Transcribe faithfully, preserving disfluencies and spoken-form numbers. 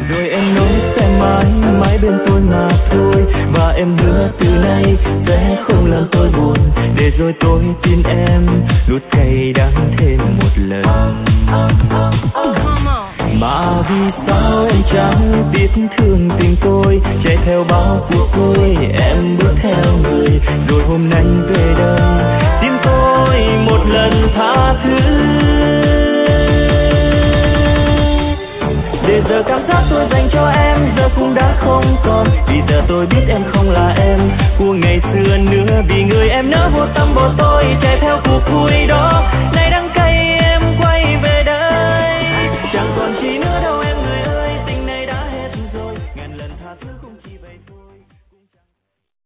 Rồi em nói sẽ mãi mãi bên tôi mà thôi, và em hứa từ nay sẽ không làm tôi buồn, để rồi tôi tin em nuốt cay đắng thêm một lần. Mà vì sao em chẳng biết thương tình tôi, chạy theo bao cuộc vui em bước theo người, rồi hôm nay về đây xin tôi một lần tha thứ. Để giờ cảm giác tôi dành cho em giờ cũng đã không còn, vì giờ tôi biết em không là em của ngày xưa nữa, vì người em nỡ vô tâm bỏ tôi chạy theo cuộc vui đó. Nay đang